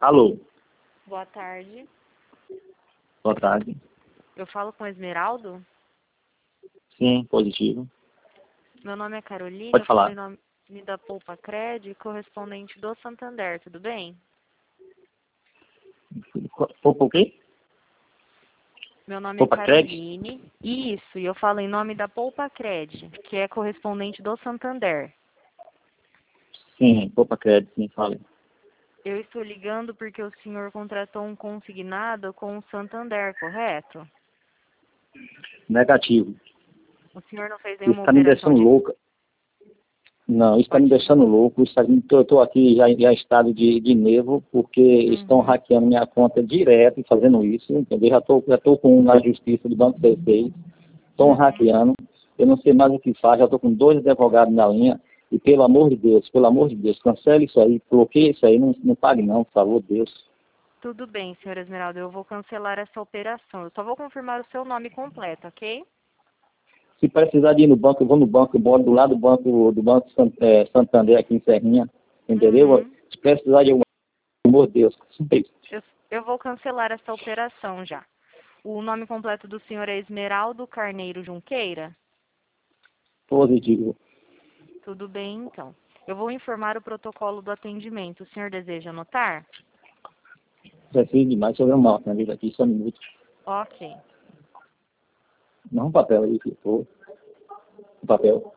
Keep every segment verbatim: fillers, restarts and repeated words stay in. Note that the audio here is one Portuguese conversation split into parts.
Alô, Boa tarde. boa tarde. Eu falo com o Esmeraldo? Sim, positivo. Meu nome é Carolina, Pode eu falo falar. em nome da Poupa Cred, correspondente do Santander, tudo bem? Poupa o quê? Meu nome é Poupa Cred? Caroline. Isso, e eu falo em nome da Poupa Cred, que é correspondente do Santander. Sim, Poupa Cred, sim, fala. Eu estou ligando porque o senhor contratou um consignado com o Santander, correto? Negativo. O senhor não fez Isso nenhuma está me operação deixando de... louca. Não, isso está me Pode... deixando louco. Isso tá- Eu estou aqui já em já em estado de, de nervo, porque estão Uhum, hackeando minha conta direto e fazendo isso, entendeu? Já estou já tô com um na justiça do Banco C seis. Estão uhum. hackeando. Eu não sei mais o que faz. Já estou com dois advogados na linha. E pelo amor de Deus, pelo amor de Deus, cancele isso aí, bloqueie isso aí, não, não pague não, por favor, Deus. Tudo bem, senhor Esmeralda, eu vou cancelar essa operação. Eu só vou confirmar o seu nome completo, ok? Se precisar de ir no banco, eu vou no banco, eu moro do lado do banco do banco Sant- eh, Santander aqui em Serrinha, entendeu? Uhum. Se precisar de alguma coisa, meu Deus, Eu, eu vou cancelar essa operação já. O nome completo do senhor é Esmeraldo Carneiro Junqueira? positivo. Tudo bem, então. Eu vou informar o protocolo do atendimento. O senhor deseja anotar? Preciso demais, deixa eu ver uma caneta aqui, só um minuto. Ok. Não um papel aí, que for. Um papel.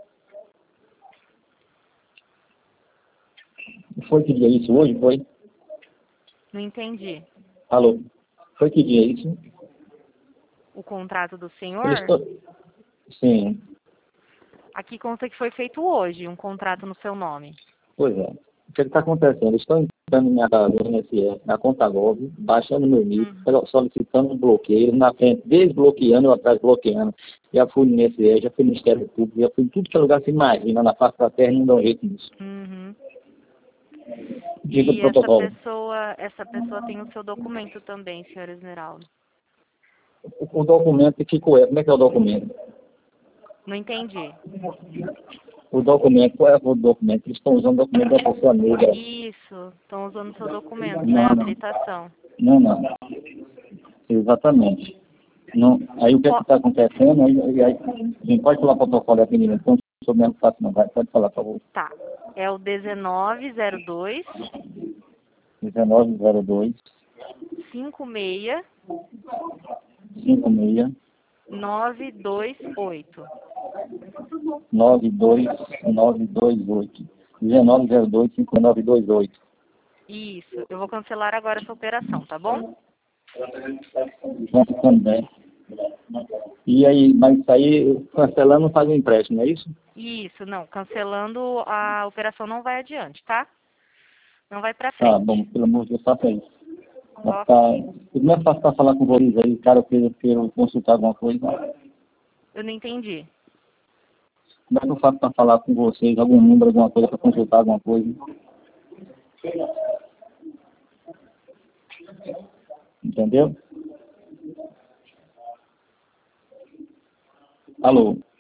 Foi que dia isso hoje, foi? Não entendi. Alô? Foi que dia isso? O contrato do Eu senhor? estou... Sim, Aqui consta que foi feito hoje, um contrato no seu nome. pois é. O que está acontecendo? Estou entrando minha casa no I N S S, na conta Gov, baixando meu N I Uhum. P, solicitando um bloqueio, na frente, desbloqueando, eu atrás bloqueando. Já fui no I N S S, já fui no Ministério Público, já fui em tudo que é lugar que você imagina, na face da terra, e não dá um jeito nisso. Uhum. Diga o E essa protocolo. pessoa, essa pessoa tem o seu documento também, senhor Esmeraldo. O, o documento que ficou é, como é que é o documento? Não entendi. O documento, qual é o documento? Eles estão usando o documento da pessoa negra. Isso, estão usando o seu documento, né? Não, não. Habilitação. Não, não. Exatamente. Não, aí o que é que Po- está acontecendo? Aí, aí, aí, a gente pode falar protocolo de atendimento, então, sou mesmo fácil, não vai, pode falar, por favor. Tá. É o dezenove zero dois dezenove zero dois cinco seis cinco seis nove dois oito. nove dois nove dois oito dezenove zero dois cinco nove dois oito. Isso. Eu vou cancelar agora essa operação, tá bom? Nossa, também. E aí, mas isso aí, cancelando, não faz um empréstimo, não é isso? Isso, não. Cancelando, a operação não vai adiante, tá? Não vai pra Tá, frente. bom, pelo amor de Deus, faça isso. Mas tá, Ok. como é fácil para falar com vocês aí, cara, eu queira, queira consultar alguma coisa. Eu não entendi. Como é que eu faço para falar com vocês, algum número, alguma coisa, para consultar alguma coisa? Entendeu? Alô?